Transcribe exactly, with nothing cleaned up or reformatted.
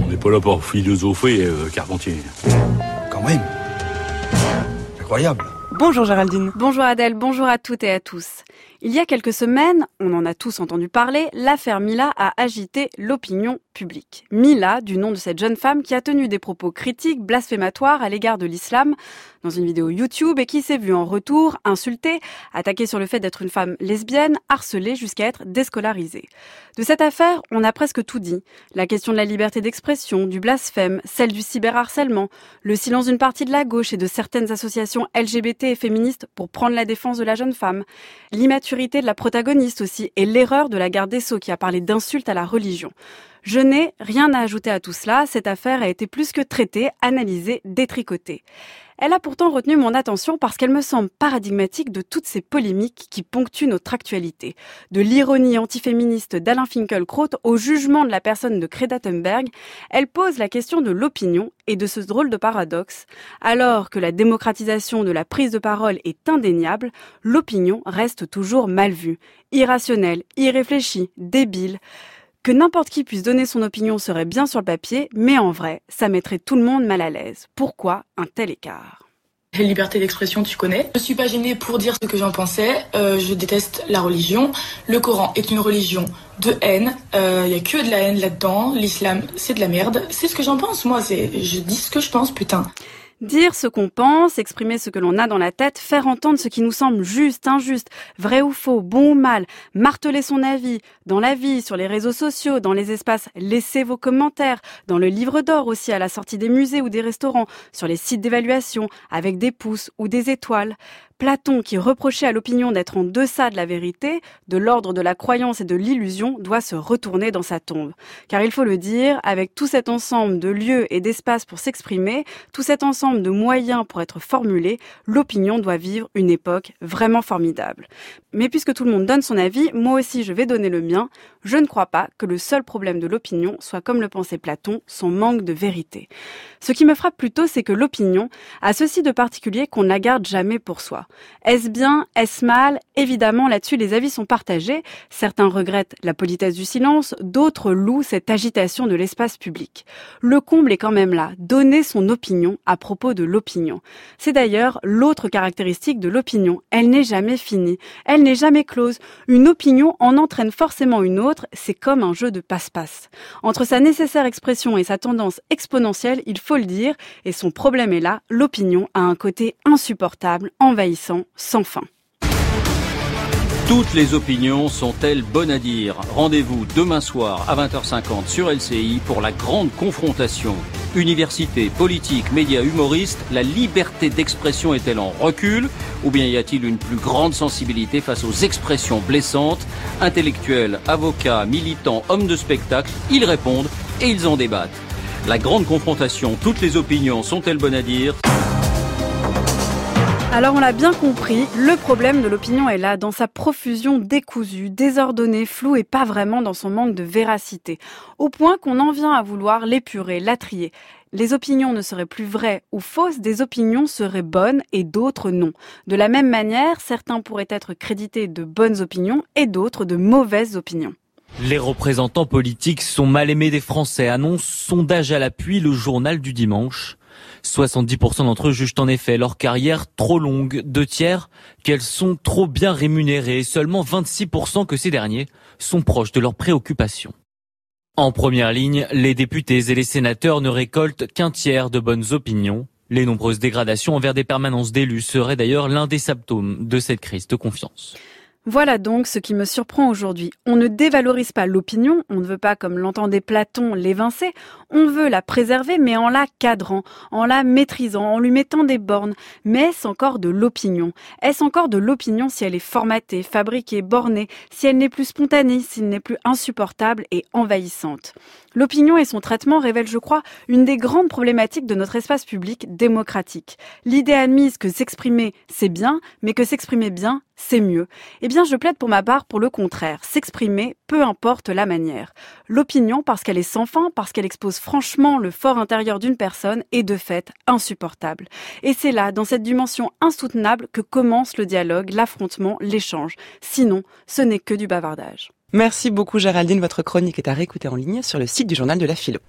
n'est pas là pour philosopher, euh, Carpentier. Quand même. Incroyable. Bonjour Géraldine. Bonjour Adèle, bonjour à toutes et à tous. Il y a quelques semaines, on en a tous entendu parler, l'affaire Mila a agité l'opinion publique. Mila, du nom de cette jeune femme qui a tenu des propos critiques, blasphématoires à l'égard de l'islam dans une vidéo YouTube et qui s'est vue en retour insultée, attaquée sur le fait d'être une femme lesbienne, harcelée jusqu'à être déscolarisée. De cette affaire, on a presque tout dit. La question de la liberté d'expression, du blasphème, celle du cyberharcèlement, le silence d'une partie de la gauche et de certaines associations L G B T et féministes pour prendre la défense de la jeune femme, l'immaturité de la protagoniste aussi et l'erreur de la garde des Sceaux qui a parlé d'insultes à la religion. Je n'ai rien à ajouter à tout cela, cette affaire a été plus que traitée, analysée, détricotée. Elle a pourtant retenu mon attention parce qu'elle me semble paradigmatique de toutes ces polémiques qui ponctuent notre actualité. De l'ironie antiféministe d'Alain Finkielkraut au jugement de la personne de Greta Thunberg, elle pose la question de l'opinion et de ce drôle de paradoxe. Alors que la démocratisation de la prise de parole est indéniable, l'opinion reste toujours mal vue, irrationnelle, irréfléchie, débile. Que n'importe qui puisse donner son opinion serait bien sur le papier, mais en vrai, ça mettrait tout le monde mal à l'aise. Pourquoi un tel écart ? La liberté d'expression, tu connais. Je suis pas gênée pour dire ce que j'en pensais. Euh, je déteste la religion. Le Coran est une religion de haine. Il euh, y a que de la haine là-dedans. L'islam, c'est de la merde. C'est ce que j'en pense, moi. C'est, je dis ce que je pense, putain. Dire ce qu'on pense, exprimer ce que l'on a dans la tête, faire entendre ce qui nous semble juste, injuste, vrai ou faux, bon ou mal, marteler son avis, dans la vie, sur les réseaux sociaux, dans les espaces, laissez vos commentaires, dans le livre d'or aussi, à la sortie des musées ou des restaurants, sur les sites d'évaluation, avec des pouces ou des étoiles. Platon, qui reprochait à l'opinion d'être en deçà de la vérité, de l'ordre de la croyance et de l'illusion, doit se retourner dans sa tombe. Car il faut le dire, avec tout cet ensemble de lieux et d'espaces pour s'exprimer, tout cet ensemble de moyens pour être formulés, l'opinion doit vivre une époque vraiment formidable. Mais puisque tout le monde donne son avis, moi aussi je vais donner le mien. Je ne crois pas que le seul problème de l'opinion soit, comme le pensait Platon, son manque de vérité. Ce qui me frappe plutôt, c'est que l'opinion a ceci de particulier qu'on ne la garde jamais pour soi. Est-ce bien, est-ce mal ? Évidemment, là-dessus, les avis sont partagés. Certains regrettent la politesse du silence, d'autres louent cette agitation de l'espace public. Le comble est quand même là, donner son opinion à propos de l'opinion. C'est d'ailleurs l'autre caractéristique de l'opinion. Elle n'est jamais finie, elle n'est jamais close. Une opinion en entraîne forcément une autre, c'est comme un jeu de passe-passe. Entre sa nécessaire expression et sa tendance exponentielle, il faut le dire, et son problème est là, l'opinion a un côté insupportable, envahissant, sans fin. Toutes les opinions sont-elles bonnes à dire ? Rendez-vous demain soir à vingt heures cinquante sur L C I pour la grande confrontation. Université, politique, médias, humoristes, la liberté d'expression est-elle en recul ? Ou bien y a-t-il une plus grande sensibilité face aux expressions blessantes ? Intellectuels, avocats, militants, hommes de spectacle, ils répondent et ils en débattent. La grande confrontation, toutes les opinions sont-elles bonnes à dire ? Alors on l'a bien compris, le problème de l'opinion est là, dans sa profusion décousue, désordonnée, floue et pas vraiment dans son manque de véracité. Au point qu'on en vient à vouloir l'épurer, la trier. Les opinions ne seraient plus vraies ou fausses, des opinions seraient bonnes et d'autres non. De la même manière, certains pourraient être crédités de bonnes opinions et d'autres de mauvaises opinions. Les représentants politiques sont mal aimés des Français, annonce sondage à l'appui, le journal du dimanche. soixante-dix pour cent d'entre eux jugent en effet leur carrière trop longue, deux tiers qu'elles sont trop bien rémunérées et seulement vingt-six pour cent que ces derniers sont proches de leurs préoccupations. En première ligne, les députés et les sénateurs ne récoltent qu'un tiers de bonnes opinions. Les nombreuses dégradations envers des permanences d'élus seraient d'ailleurs l'un des symptômes de cette crise de confiance. Voilà donc ce qui me surprend aujourd'hui. On ne dévalorise pas l'opinion, on ne veut pas, comme l'entendait Platon, l'évincer, on veut la préserver mais en la cadrant, en la maîtrisant, en lui mettant des bornes. Mais est-ce encore de l'opinion ? Est-ce encore de l'opinion si elle est formatée, fabriquée, bornée, si elle n'est plus spontanée, si elle n'est plus insupportable et envahissante ? L'opinion et son traitement révèlent, je crois, une des grandes problématiques de notre espace public démocratique. L'idée admise que s'exprimer, c'est bien, mais que s'exprimer bien, c'est mieux. Eh bien, je plaide pour ma part pour le contraire. S'exprimer, peu importe la manière. L'opinion, parce qu'elle est sans fin, parce qu'elle expose franchement le fort intérieur d'une personne, est de fait insupportable. Et c'est là, dans cette dimension insoutenable, que commence le dialogue, l'affrontement, l'échange. Sinon, ce n'est que du bavardage. Merci beaucoup Géraldine, votre chronique est à réécouter en ligne sur le site du Journal de la Philo.